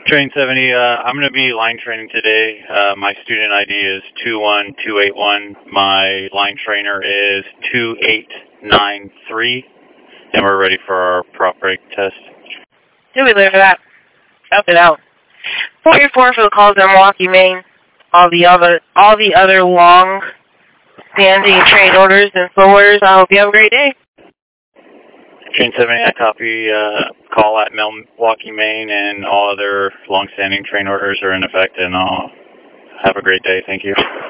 Train 70, I'm going to be line training today. My student ID is 21281. My line trainer is 2893. And we're ready for our prop break test. Do we live for that? Up and out. 44 for the calls in Milwaukee, Maine. All the other long standing train orders and slow orders. I hope you have a great day. Train 70, I copy call at Milwaukee, Maine, and all other long-standing train orders are in effect, and I'll have a great day. Thank you.